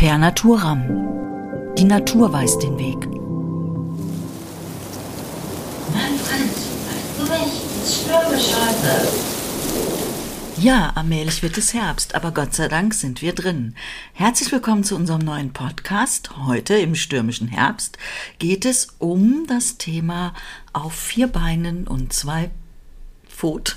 Per Naturam. Die Natur weiß den Weg. Manfred, du mich, es stürmisch heute. Ja, allmählich wird es Herbst, aber Gott sei Dank sind wir drin. Herzlich willkommen zu unserem neuen Podcast. Heute im stürmischen Herbst geht es um das Thema auf 4 Beinen und 2 Pfoten.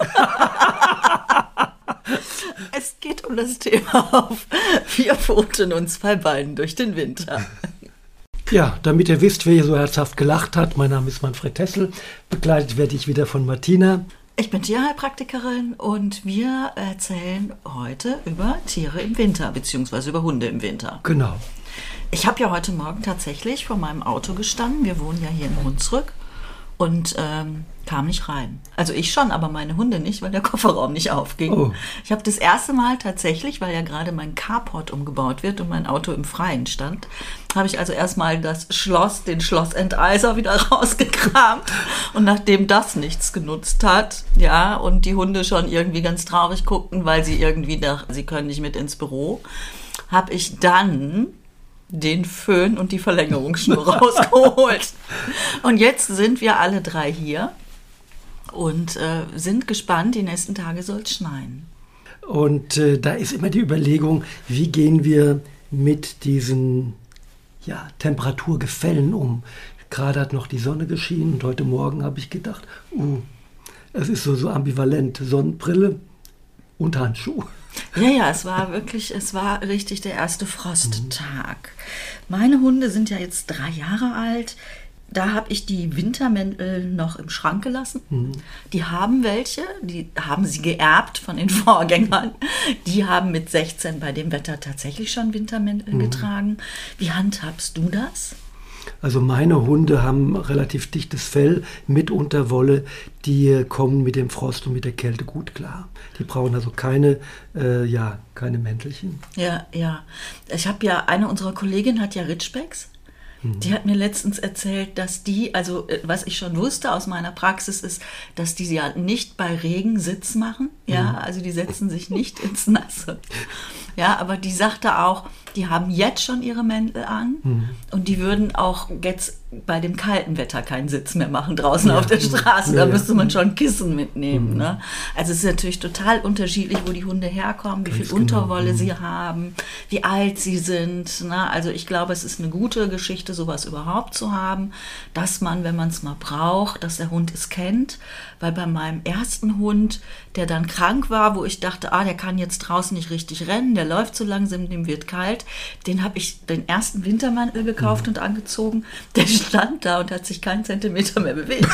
Es geht um das Thema auf 4 Pfoten und 2 Beinen durch den Winter. Ja, damit ihr wisst, wer hier so herzhaft gelacht hat, mein Name ist Manfred Tessel, begleitet werde ich wieder von Martina. Ich bin Tierheilpraktikerin und wir erzählen heute über Tiere im Winter, beziehungsweise über Hunde im Winter. Genau. Ich habe ja heute Morgen tatsächlich vor meinem Auto gestanden, wir wohnen ja hier in Hunsrück, und kam nicht rein. Also ich schon, aber meine Hunde nicht, weil der Kofferraum nicht aufging. Oh. Ich habe das erste Mal tatsächlich, weil ja gerade mein Carport umgebaut wird und mein Auto im Freien stand, habe ich also erstmal den Schlossenteiser wieder rausgekramt. Und nachdem das nichts genutzt hat, ja, und die Hunde schon irgendwie ganz traurig guckten, weil sie irgendwie dachten, sie können nicht mit ins Büro, habe ich dann den Föhn und die Verlängerungsschnur rausgeholt. Und jetzt sind wir alle 3 hier und sind gespannt. Die nächsten Tage soll es schneien. Und da ist immer die Überlegung, wie gehen wir mit diesen Temperaturgefällen um. Gerade hat noch die Sonne geschienen und heute Morgen habe ich gedacht, es ist so ambivalent, Sonnenbrille und Handschuh. Ja, es war richtig der erste Frosttag. Meine Hunde sind ja jetzt 3 Jahre alt. Da habe ich die Wintermäntel noch im Schrank gelassen. Die haben welche, die haben sie geerbt von den Vorgängern. Die haben mit 16 bei dem Wetter tatsächlich schon Wintermäntel getragen. Wie handhabst du das? Also meine Hunde haben relativ dichtes Fell mit Unterwolle, die kommen mit dem Frost und mit der Kälte gut klar. Die brauchen also keine Mäntelchen. Ja. Ich habe ja, eine unserer Kolleginnen hat ja Ridgebacks. Die hat mir letztens erzählt, dass die, also was ich schon wusste aus meiner Praxis ist, dass die ja nicht bei Regen Sitz machen. Ja, also die setzen sich nicht ins Nasse. Ja, aber die sagte auch, die haben jetzt schon ihre Mäntel an und die würden auch jetzt bei dem kalten Wetter keinen Sitz mehr machen draußen auf der Straße. Da müsste man schon Kissen mitnehmen. Ne? Also es ist natürlich total unterschiedlich, wo die Hunde herkommen, wie viel Unterwolle sie haben, wie alt sie sind. Ne? Also ich glaube, es ist eine gute Geschichte, sowas überhaupt zu haben, dass man, wenn man es mal braucht, dass der Hund es kennt. Weil bei meinem ersten Hund, der dann krank war, wo ich dachte, der kann jetzt draußen nicht richtig rennen, der läuft so langsam, dem wird kalt, den habe ich den ersten Wintermantel gekauft und angezogen. Der stand da und hat sich keinen Zentimeter mehr bewegt.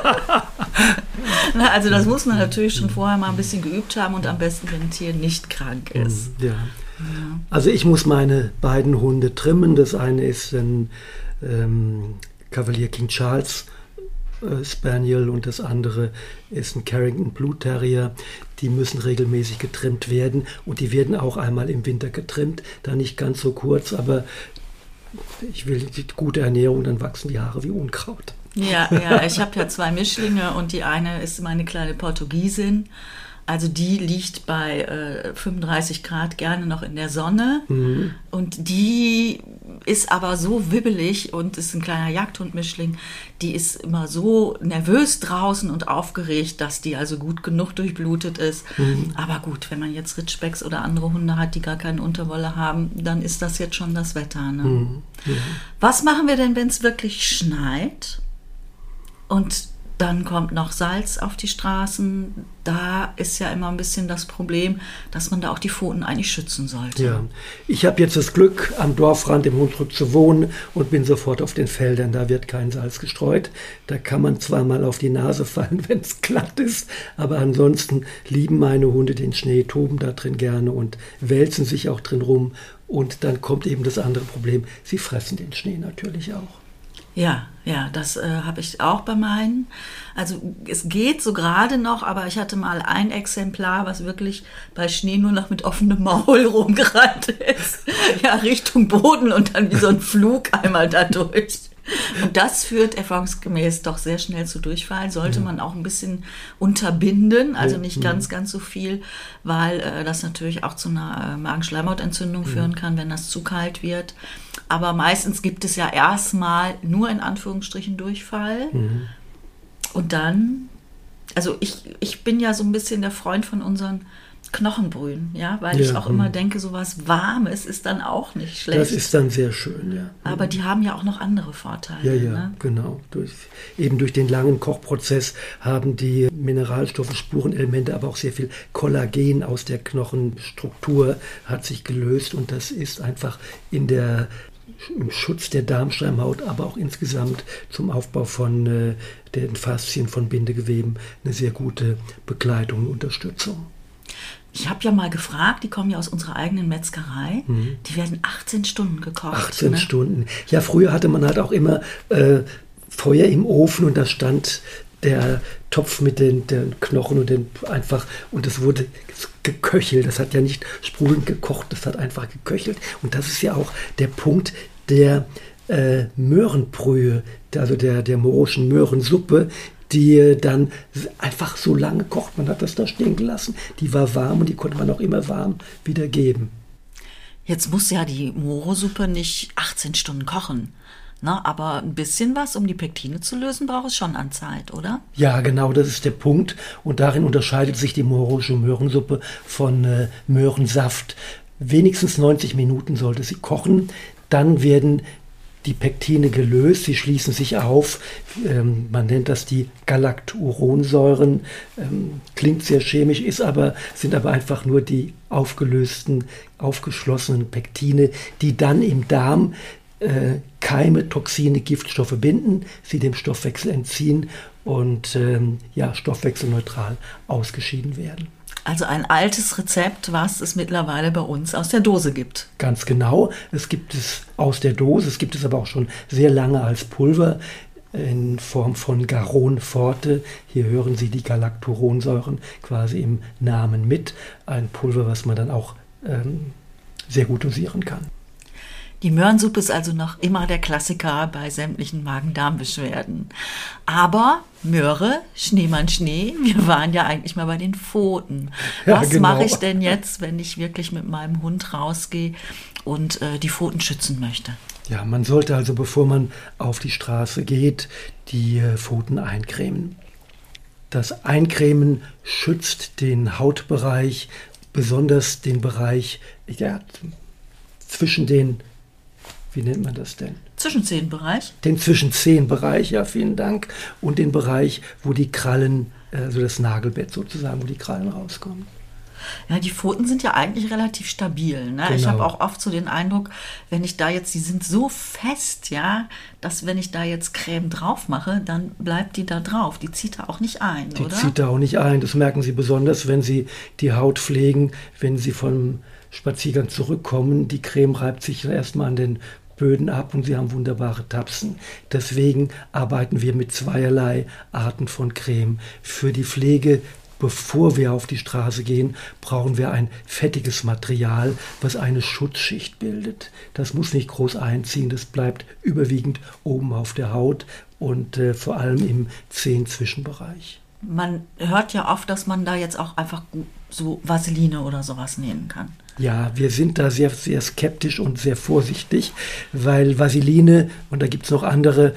Also das muss man natürlich schon vorher mal ein bisschen geübt haben und am besten, wenn ein Tier nicht krank ist. Ja. Also ich muss meine beiden Hunde trimmen. Das eine ist ein Cavalier King Charles Spaniel und das andere ist ein Carrington Blue Terrier. Die müssen regelmäßig getrimmt werden und die werden auch einmal im Winter getrimmt, da nicht ganz so kurz, aber ich will die gute Ernährung, dann wachsen die Haare wie Unkraut. Ja, ich habe ja 2 Mischlinge und die eine ist meine kleine Portugiesin. Also die liegt bei 35 Grad gerne noch in der Sonne und die ist aber so wibbelig und ist ein kleiner Jagdhund-Mischling, die ist immer so nervös draußen und aufgeregt, dass die also gut genug durchblutet ist. Aber gut, wenn man jetzt Ridgebacks oder andere Hunde hat, die gar keine Unterwolle haben, dann ist das jetzt schon das Wetter. Ne? Was machen wir denn, wenn es wirklich schneit und dann kommt noch Salz auf die Straßen? Da ist ja immer ein bisschen das Problem, dass man da auch die Pfoten eigentlich schützen sollte. Ja, ich habe jetzt das Glück, am Dorfrand im Hunsrück zu wohnen und bin sofort auf den Feldern. Da wird kein Salz gestreut. Da kann man zwar mal auf die Nase fallen, wenn es glatt ist, aber ansonsten lieben meine Hunde den Schnee, toben da drin gerne und wälzen sich auch drin rum. Und dann kommt eben das andere Problem, sie fressen den Schnee natürlich auch. Ja, das habe ich auch bei meinen. Also es geht so gerade noch, aber ich hatte mal ein Exemplar, was wirklich bei Schnee nur noch mit offenem Maul rumgerannt ist. Ja, Richtung Boden und dann wie so ein Flug einmal dadurch. Und das führt erfahrungsgemäß doch sehr schnell zu Durchfall. Sollte man auch ein bisschen unterbinden, also nicht ganz so viel, weil das natürlich auch zu einer Magenschleimhautentzündung führen kann, wenn das zu kalt wird. Aber meistens gibt es ja erstmal nur in Anführungsstrichen Durchfall. Und dann, also ich bin ja so ein bisschen der Freund von unseren Knochenbrühen, ja, weil ich auch immer denke, so was Warmes ist dann auch nicht schlecht. Das ist dann sehr schön, ja. Aber die haben ja auch noch andere Vorteile. Ja, ne? genau. Durch den langen Kochprozess haben die Mineralstoffe, Spurenelemente, aber auch sehr viel Kollagen aus der Knochenstruktur hat sich gelöst und das ist einfach im Schutz der Darmschleimhaut, aber auch insgesamt zum Aufbau von den Faszien von Bindegeweben eine sehr gute Begleitung und Unterstützung. Ich habe ja mal gefragt, die kommen ja aus unserer eigenen Metzgerei, die werden 18 Stunden gekocht. 18 Stunden. Ja, früher hatte man halt auch immer Feuer im Ofen und da stand der Topf mit den Knochen und es wurde geköchelt. Das hat ja nicht sprudelnd gekocht, das hat einfach geköchelt. Und das ist ja auch der Punkt der Möhrenbrühe, also der moroschen Möhrensuppe, die dann einfach so lange kocht. Man hat das da stehen gelassen. Die war warm und die konnte man auch immer warm wieder geben. Jetzt muss ja die Moro-Suppe nicht 18 Stunden kochen. Na, aber ein bisschen was, um die Pektine zu lösen, braucht es schon an Zeit, oder? Ja, genau, das ist der Punkt. Und darin unterscheidet sich die morosche Möhrensuppe von Möhrensaft. Wenigstens 90 Minuten sollte sie kochen. Dann werden die Pektine gelöst, sie schließen sich auf. Man nennt das die Galacturonsäuren. Klingt sehr chemisch, sind aber einfach nur die aufgeschlossenen Pektine, die dann im Darm Keime, Toxine, Giftstoffe binden, sie dem Stoffwechsel entziehen und stoffwechselneutral ausgeschieden werden. Also ein altes Rezept, was es mittlerweile bei uns aus der Dose gibt. Ganz genau. Es gibt es aus der Dose, es gibt es aber auch schon sehr lange als Pulver in Form von Garon Forte. Hier hören Sie die Galacturonsäuren quasi im Namen mit. Ein Pulver, was man dann auch sehr gut dosieren kann. Die Möhrensuppe ist also noch immer der Klassiker bei sämtlichen Magen-Darm-Beschwerden. Aber Möhre, Schneemann, Schnee, wir waren ja eigentlich mal bei den Pfoten. Was mache ich denn jetzt, wenn ich wirklich mit meinem Hund rausgehe und die Pfoten schützen möchte? Ja, man sollte also, bevor man auf die Straße geht, die Pfoten eincremen. Das Eincremen schützt den Hautbereich, besonders den Bereich zwischen den, wie nennt man das denn? Zwischenzehenbereich? Den Zwischenzehenbereich, ja, vielen Dank. Und den Bereich, wo die Krallen, also das Nagelbett sozusagen, wo die Krallen rauskommen. Ja, die Pfoten sind ja eigentlich relativ stabil. Ne? Genau. Ich habe auch oft so den Eindruck, wenn ich da jetzt, die sind so fest, ja, dass wenn ich da jetzt Creme drauf mache, dann bleibt die da drauf. Die zieht da auch nicht ein, Die oder? zieht da auch nicht ein. Das merken Sie besonders, wenn Sie die Haut pflegen, wenn Sie vom Spaziergang zurückkommen. Die Creme reibt sich erstmal an den Böden ab und Sie haben wunderbare Tapsen. Deswegen arbeiten wir mit zweierlei Arten von Creme. Für die Pflege, bevor wir auf die Straße gehen, brauchen wir ein fettiges Material, was eine Schutzschicht bildet. Das muss nicht groß einziehen, das bleibt überwiegend oben auf der Haut und vor allem im Zehenzwischenbereich. Man hört ja oft, dass man da jetzt auch einfach so Vaseline oder sowas nehmen kann. Ja, wir sind da sehr, sehr skeptisch und sehr vorsichtig, weil Vaseline, und da gibt es noch andere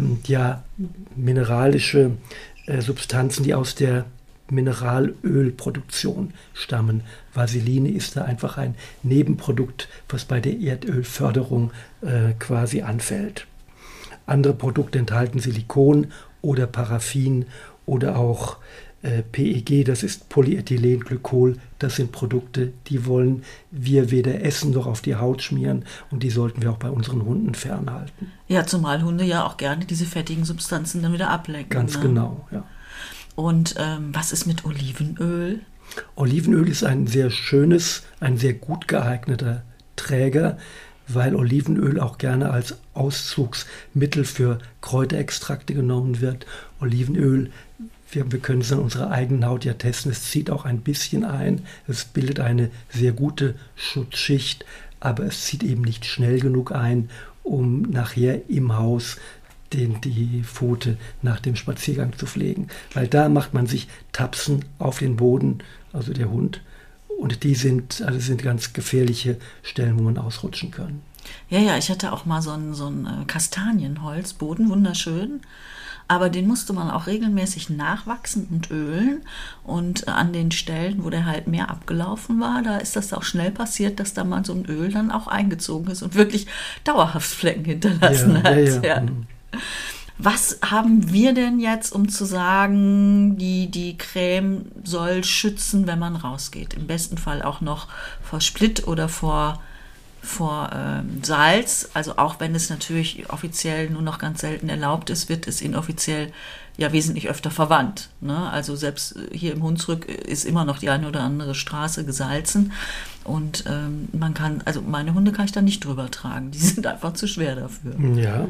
mineralische Substanzen, die aus der Mineralölproduktion stammen. Vaseline ist da einfach ein Nebenprodukt, was bei der Erdölförderung quasi anfällt. Andere Produkte enthalten Silikon oder Paraffin oder auch PEG, das ist Polyethylenglykol. Das sind Produkte, die wollen wir weder essen noch auf die Haut schmieren und die sollten wir auch bei unseren Hunden fernhalten. Ja, zumal Hunde ja auch gerne diese fettigen Substanzen dann wieder ablecken. Ganz genau, ja. Und was ist mit Olivenöl? Olivenöl ist ein sehr schönes, ein sehr gut geeigneter Träger, weil Olivenöl auch gerne als Auszugsmittel für Kräuterextrakte genommen wird. Olivenöl, wir können es an unserer eigenen Haut ja testen, es zieht auch ein bisschen ein, es bildet eine sehr gute Schutzschicht, aber es zieht eben nicht schnell genug ein, um nachher im Haus die Pfote nach dem Spaziergang zu pflegen. Weil da macht man sich Tapsen auf den Boden, also der Hund. Und die sind ganz gefährliche Stellen, wo man ausrutschen kann. Ja, ich hatte auch mal so einen Kastanienholzboden, wunderschön. Aber den musste man auch regelmäßig nachwachsen und ölen. Und an den Stellen, wo der halt mehr abgelaufen war, da ist das auch schnell passiert, dass da mal so ein Öl dann auch eingezogen ist und wirklich dauerhaft Flecken hinterlassen hat. Ja. Was haben wir denn jetzt, um zu sagen, die Creme soll schützen, wenn man rausgeht? Im besten Fall auch noch vor Split oder vor Salz. Also auch wenn es natürlich offiziell nur noch ganz selten erlaubt ist, wird es inoffiziell ja wesentlich öfter verwandt. Ne? Also selbst hier im Hunsrück ist immer noch die eine oder andere Straße gesalzen. Und meine Hunde kann ich da nicht drüber tragen. Die sind einfach zu schwer dafür. Ja.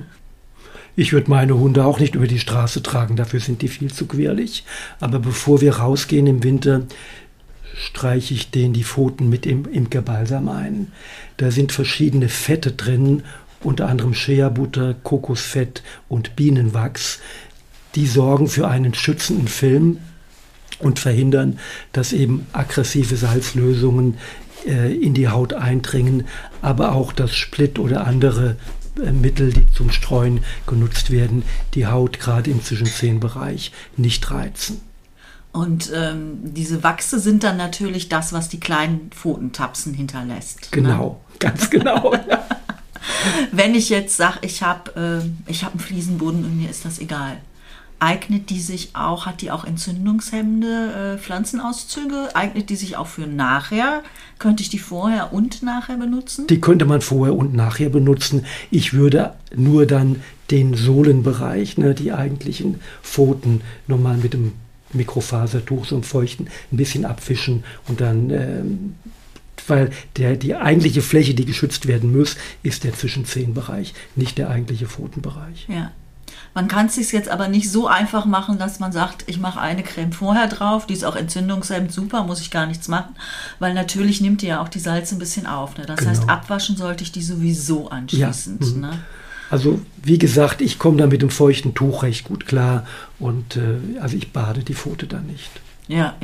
Ich würde meine Hunde auch nicht über die Straße tragen, dafür sind die viel zu quirlig. Aber bevor wir rausgehen im Winter, streiche ich denen die Pfoten mit Imkerbalsam ein. Da sind verschiedene Fette drin, unter anderem Shea-Butter, Kokosfett und Bienenwachs. Die sorgen für einen schützenden Film und verhindern, dass eben aggressive Salzlösungen in die Haut eindringen, aber auch das Split oder andere Mittel, die zum Streuen genutzt werden, die Haut gerade im Zwischenzehenbereich nicht reizen. Und diese Wachse sind dann natürlich das, was die kleinen Pfotentapsen hinterlässt. Genau, ne? Ganz genau. Ja. Wenn ich jetzt sage, ich hab einen Fliesenboden und mir ist das egal, eignet die sich auch, hat die auch entzündungshemmende Pflanzenauszüge? Eignet die sich auch für nachher? Könnte ich die vorher und nachher benutzen? Die könnte man vorher und nachher benutzen. Ich würde nur dann den Sohlenbereich, die eigentlichen Pfoten, nochmal mit dem Mikrofasertuch, so einem feuchten, ein bisschen abwischen und dann, weil die eigentliche Fläche, die geschützt werden muss, ist der Zwischenzehenbereich, nicht der eigentliche Pfotenbereich. Ja. Man kann es sich jetzt aber nicht so einfach machen, dass man sagt, ich mache eine Creme vorher drauf, die ist auch entzündungshemmend, super, muss ich gar nichts machen, weil natürlich nimmt die ja auch die Salze ein bisschen auf. Ne? Das genau. heißt, abwaschen sollte ich die sowieso anschließend. Ja. Ne? Also wie gesagt, ich komme da mit dem feuchten Tuch recht gut klar und also ich bade die Pfote da nicht. Ja.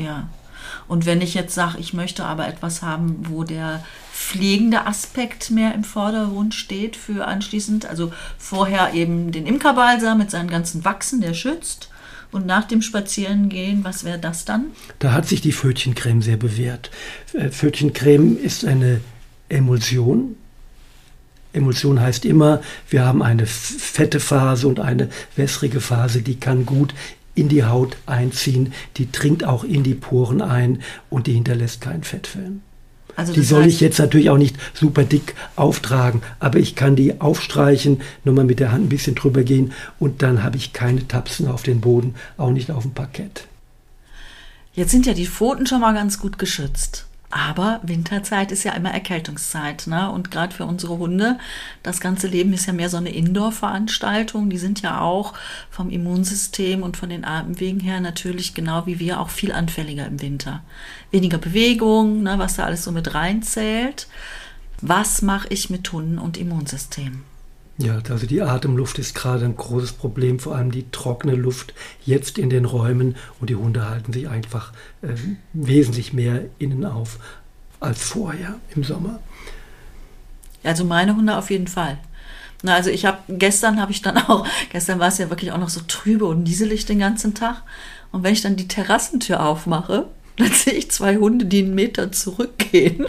Und wenn ich jetzt sage, ich möchte aber etwas haben, wo der pflegende Aspekt mehr im Vordergrund steht für anschließend, also vorher eben den Imkerbalsam mit seinen ganzen Wachsen, der schützt, und nach dem Spazierengehen, was wäre das dann? Da hat sich die Pfötchencreme sehr bewährt. Pfötchencreme ist eine Emulsion. Emulsion heißt immer, wir haben eine fette Phase und eine wässrige Phase, die kann gut in die Haut einziehen, die dringt auch in die Poren ein und die hinterlässt keinen Fettfilm. Also die soll ich jetzt natürlich auch nicht super dick auftragen, aber ich kann die aufstreichen, nur mal mit der Hand ein bisschen drüber gehen und dann habe ich keine Tapsen auf den Boden, auch nicht auf dem Parkett. Jetzt sind ja die Pfoten schon mal ganz gut geschützt. Aber Winterzeit ist ja immer Erkältungszeit, ne? Und gerade für unsere Hunde, das ganze Leben ist ja mehr so eine Indoor-Veranstaltung. Die sind ja auch vom Immunsystem und von den Atemwegen her natürlich genau wie wir auch viel anfälliger im Winter. Weniger Bewegung, ne? Was da alles so mit reinzählt. Was mache ich mit Hunden und Immunsystem? Ja, also die Atemluft ist gerade ein großes Problem, vor allem die trockene Luft jetzt in den Räumen und die Hunde halten sich einfach wesentlich mehr innen auf als vorher im Sommer. Also meine Hunde auf jeden Fall. Na, also gestern war es ja wirklich auch noch so trübe und nieselig den ganzen Tag. Und wenn ich dann die Terrassentür aufmache, dann sehe ich 2 Hunde, die 1 Meter zurückgehen.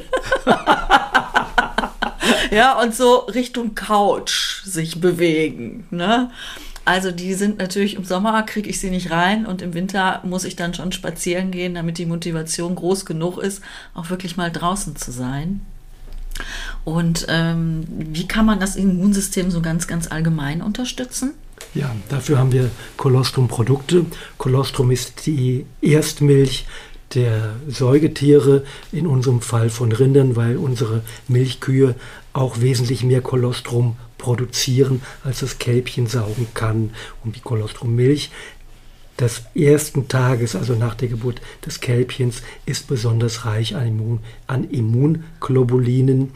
Ja, und so Richtung Couch sich bewegen, ne? Also die sind natürlich im Sommer, kriege ich sie nicht rein und im Winter muss ich dann schon spazieren gehen, damit die Motivation groß genug ist, auch wirklich mal draußen zu sein. Und wie kann man das Immunsystem so ganz, ganz allgemein unterstützen? Ja, dafür haben wir Colostrum-Produkte. Colostrum ist die Erstmilch der Säugetiere, in unserem Fall von Rindern, weil unsere Milchkühe auch wesentlich mehr Kolostrum produzieren, als das Kälbchen saugen kann. Und die Kolostrummilch des ersten Tages, also nach der Geburt des Kälbchens, ist besonders reich an Immunglobulinen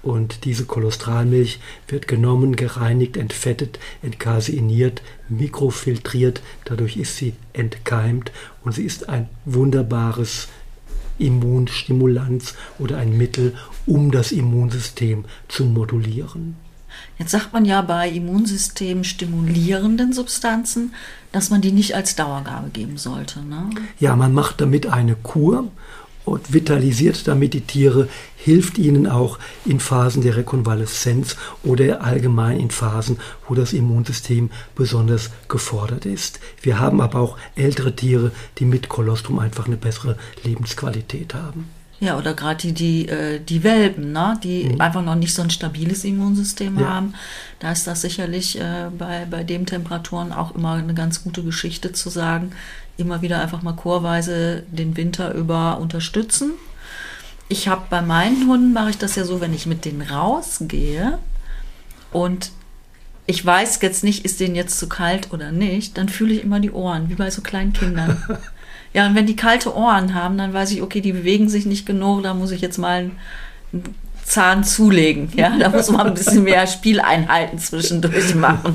Und diese Kolostralmilch wird genommen, gereinigt, entfettet, entcaseiniert, mikrofiltriert. Dadurch ist sie entkeimt und sie ist ein wunderbares Immunstimulanz oder ein Mittel, um das Immunsystem zu modulieren. Jetzt sagt man ja bei Immunsystem stimulierenden Substanzen, dass man die nicht als Dauergabe geben sollte, ne? Ja, man macht damit eine Kur und vitalisiert damit die Tiere, hilft ihnen auch in Phasen der Rekonvaleszenz oder allgemein in Phasen, wo das Immunsystem besonders gefordert ist. Wir haben aber auch ältere Tiere, die mit Kolostrum einfach eine bessere Lebensqualität haben. Ja, oder gerade die Welpen, ne? Die einfach noch nicht so ein stabiles Immunsystem haben. Da ist das sicherlich bei den Temperaturen auch immer eine ganz gute Geschichte zu sagen, immer wieder einfach mal kurweise den Winter über unterstützen. Ich habe bei meinen Hunden, mache ich das ja so, wenn ich mit denen rausgehe und ich weiß jetzt nicht, ist denen jetzt zu kalt oder nicht, dann fühle ich immer die Ohren, wie bei so kleinen Kindern. Ja, und wenn die kalte Ohren haben, dann weiß ich, okay, die bewegen sich nicht genug, da muss ich jetzt mal einen Zahn zulegen. Ja, da muss man ein bisschen mehr Spieleinheiten zwischendurch machen.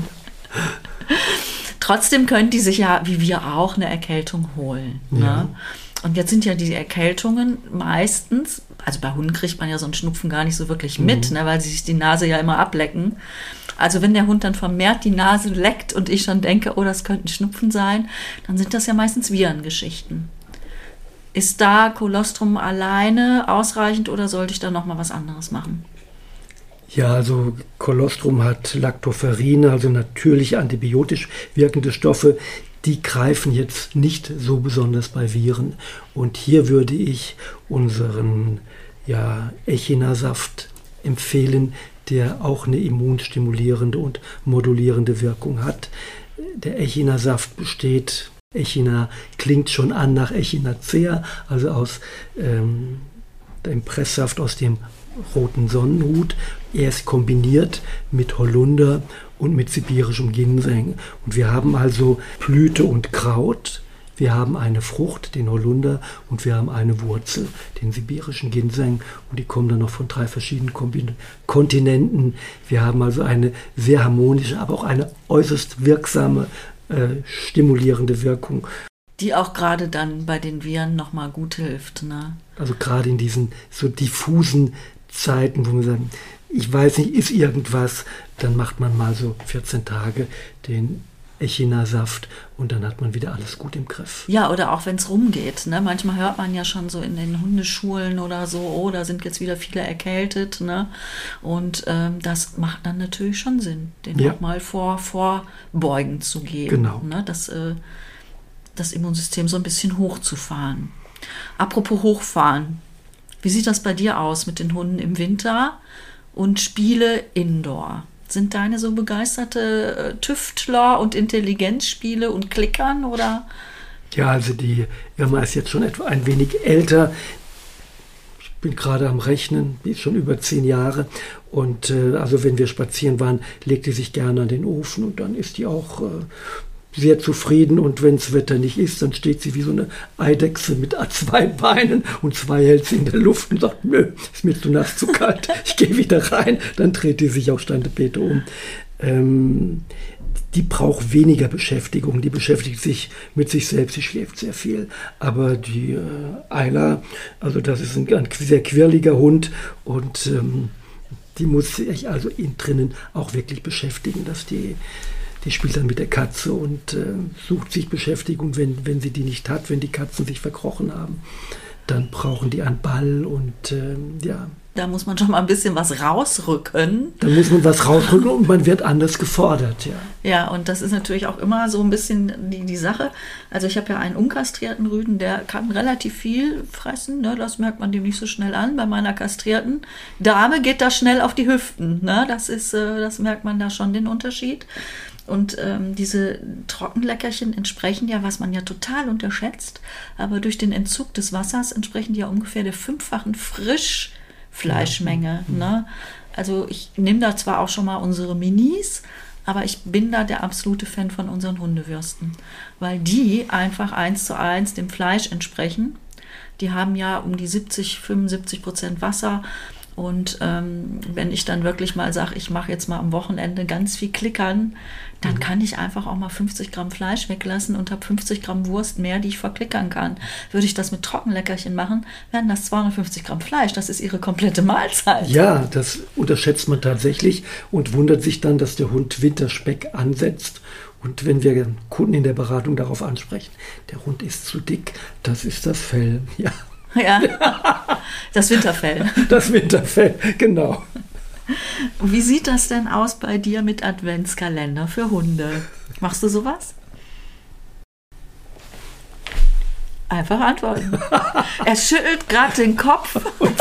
Trotzdem können die sich ja, wie wir auch, eine Erkältung holen. Ne? Ja. Und jetzt sind ja die Erkältungen meistens, also bei Hunden kriegt man ja so einen Schnupfen gar nicht so wirklich mit, ne, weil sie sich die Nase ja immer ablecken. Also wenn der Hund dann vermehrt die Nase leckt und ich schon denke, oh, das könnte ein Schnupfen sein, dann sind das ja meistens Virengeschichten. Ist da Kolostrum alleine ausreichend oder sollte ich da nochmal was anderes machen? Ja, also Kolostrum hat Lactoferrine, also natürlich antibiotisch wirkende Stoffe. Die greifen jetzt nicht so besonders bei Viren. Und hier würde ich unseren Echinasaft empfehlen, der auch eine immunstimulierende und modulierende Wirkung hat. Der Echinasaft besteht, Echina klingt schon an nach Echinacea, also aus dem Presssaft aus dem roten Sonnenhut. Er ist kombiniert mit Holunder und mit sibirischem Ginseng. Und wir haben also Blüte und Kraut. Wir haben eine Frucht, den Holunder, und wir haben eine Wurzel, den sibirischen Ginseng. Und die kommen dann noch von 3 verschiedenen Kontinenten. Wir haben also eine sehr harmonische, aber auch eine äußerst wirksame, stimulierende Wirkung. Die auch gerade dann bei den Viren nochmal gut hilft, ne? Also gerade in diesen so diffusen Zeiten, wo man sagt, ich weiß nicht, ist irgendwas, dann macht man mal so 14 Tage den Echinasaft und dann hat man wieder alles gut im Griff. Ja, oder auch wenn es rumgeht, ne? Manchmal hört man ja schon so in den Hundeschulen oder so, oh, da sind jetzt wieder viele erkältet, ne? Und das macht dann natürlich schon Sinn, den auch mal vorbeugen zu geben. Genau. Ne? Das Immunsystem so ein bisschen hochzufahren. Apropos hochfahren, wie sieht das bei dir aus mit den Hunden im Winter und Spiele indoor? Sind deine so begeisterte Tüftler und Intelligenzspiele und Klickern, oder? Ja, also die Irma ist jetzt schon etwa ein wenig älter. Ich bin gerade am Rechnen, die ist schon über 10 Jahre. Und also wenn wir spazieren waren, legt die sich gerne an den Ofen und dann ist die auch sehr zufrieden, und wenn das Wetter nicht ist, dann steht sie wie so eine Eidechse mit 2 Beinen und 2 hält sie in der Luft und sagt, nö, ist mir zu nass, zu kalt, ich gehe wieder rein, dann dreht die sich auf Standepete um. Die braucht weniger Beschäftigung, die beschäftigt sich mit sich selbst, die schläft sehr viel. Aber die Ayla, also das ist ein sehr quirliger Hund und die muss sich also innen drinnen auch wirklich beschäftigen, dass die spielt dann mit der Katze und sucht sich Beschäftigung, wenn sie die nicht hat, wenn die Katzen sich verkrochen haben. Dann brauchen die einen Ball und Da muss man schon mal ein bisschen was rausrücken. Da muss man was rausrücken und man wird anders gefordert, ja. Ja, und das ist natürlich auch immer so ein bisschen die Sache. Also ich habe ja einen unkastrierten Rüden, der kann relativ viel fressen, ne? Das merkt man dem nicht so schnell an. Bei meiner kastrierten Dame geht das schnell auf die Hüften, ne? Das merkt man da schon, den Unterschied. Und diese Trockenleckerchen entsprechen ja, was man ja total unterschätzt, aber durch den Entzug des Wassers entsprechen die ja ungefähr der 5-fachen Frischfleischmenge. Ne? Also ich nehme da zwar auch schon mal unsere Minis, aber ich bin da der absolute Fan von unseren Hundewürsten, weil die einfach 1:1 dem Fleisch entsprechen. Die haben ja um die 70-75% Wasser. Und wenn ich dann wirklich mal sage, ich mache jetzt mal am Wochenende ganz viel Klickern, dann kann ich einfach auch mal 50 Gramm Fleisch weglassen und habe 50 Gramm Wurst mehr, die ich verklickern kann. Würde ich das mit Trockenleckerchen machen, wären das 250 Gramm Fleisch. Das ist ihre komplette Mahlzeit. Ja, das unterschätzt man tatsächlich und wundert sich dann, dass der Hund Winterspeck ansetzt. Und wenn wir Kunden in der Beratung darauf ansprechen, der Hund ist zu dick, das ist das Fell. Ja. Ja, das Winterfell. Das Winterfell, genau. Wie sieht das denn aus bei dir mit Adventskalender für Hunde? Machst du sowas? Einfach antworten. Er schüttelt gerade den Kopf.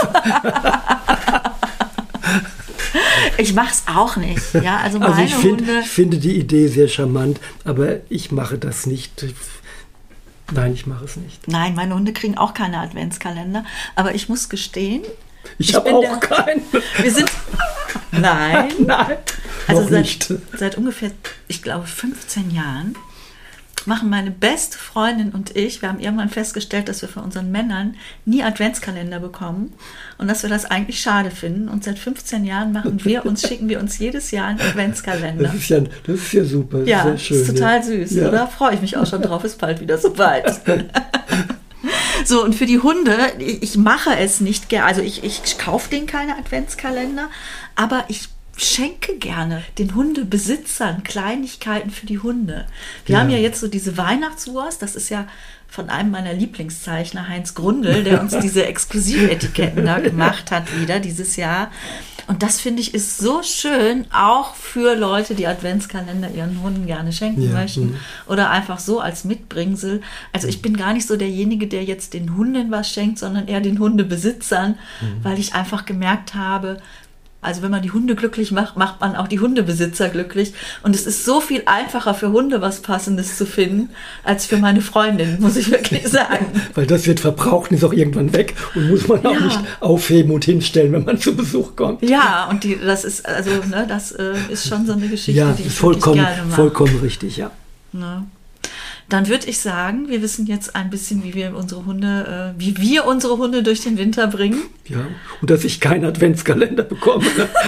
Ich mach's auch nicht. Ja, also meine Hunde. Ich finde die Idee sehr charmant, aber ich mache das nicht. Nein, ich mache es nicht. Nein, meine Hunde kriegen auch keine Adventskalender, aber ich muss gestehen, ich habe auch keinen. Wir sind. Nein. Nein. Also nicht. Seit ungefähr, ich glaube, 15 Jahren machen meine beste Freundin und ich, wir haben irgendwann festgestellt, dass wir von unseren Männern nie Adventskalender bekommen und dass wir das eigentlich schade finden. Und seit 15 Jahren schicken wir uns jedes Jahr einen Adventskalender. Das ist ja super. Ja, sehr schön, ist total süß, ja. Oder? Freue ich mich auch schon drauf, ist bald wieder soweit. So, und für die Hunde, ich mache es nicht gerne, also ich kaufe denen keine Adventskalender, aber ich schenke gerne den Hundebesitzern Kleinigkeiten für die Hunde. Wir haben ja jetzt so diese Weihnachtswurst, das ist ja von einem meiner Lieblingszeichner, Heinz Grundl, der uns diese Exklusivetiketten da gemacht hat wieder dieses Jahr. Und das, finde ich, ist so schön, auch für Leute, die Adventskalender ihren Hunden gerne schenken möchten oder einfach so als Mitbringsel. Also ich bin gar nicht so derjenige, der jetzt den Hunden was schenkt, sondern eher den Hundebesitzern, weil ich einfach gemerkt habe, also wenn man die Hunde glücklich macht, macht man auch die Hundebesitzer glücklich. Und es ist so viel einfacher für Hunde was Passendes zu finden, als für meine Freundin, muss ich wirklich sagen. Weil das wird verbraucht und ist auch irgendwann weg und muss man auch nicht aufheben und hinstellen, wenn man zu Besuch kommt. Ja, und das ist ist schon so eine Geschichte, die ich vollkommen, wirklich gerne mache. Vollkommen richtig, ja. Ne? Dann würde ich sagen, wir wissen jetzt ein bisschen, wie wir unsere Hunde durch den Winter bringen. Ja, und dass ich keinen Adventskalender bekomme.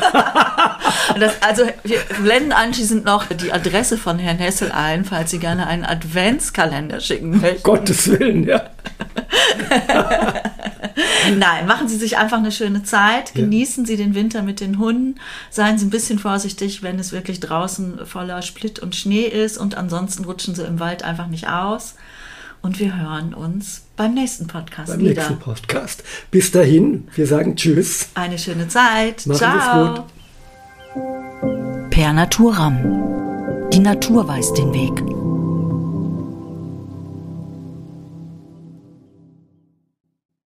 Wir blenden anschließend noch die Adresse von Herrn Hessel ein, falls Sie gerne einen Adventskalender schicken möchten. Gottes Willen, ja. Nein, machen Sie sich einfach eine schöne Zeit, genießen Sie den Winter mit den Hunden, seien Sie ein bisschen vorsichtig, wenn es wirklich draußen voller Splitt und Schnee ist und ansonsten rutschen Sie im Wald einfach nicht aus. Und wir hören uns beim nächsten Podcast wieder. Beim nächsten Podcast. Bis dahin, wir sagen Tschüss. Eine schöne Zeit. Machen Ciao. Sie es gut. Per Naturam. Die Natur weiß den Weg.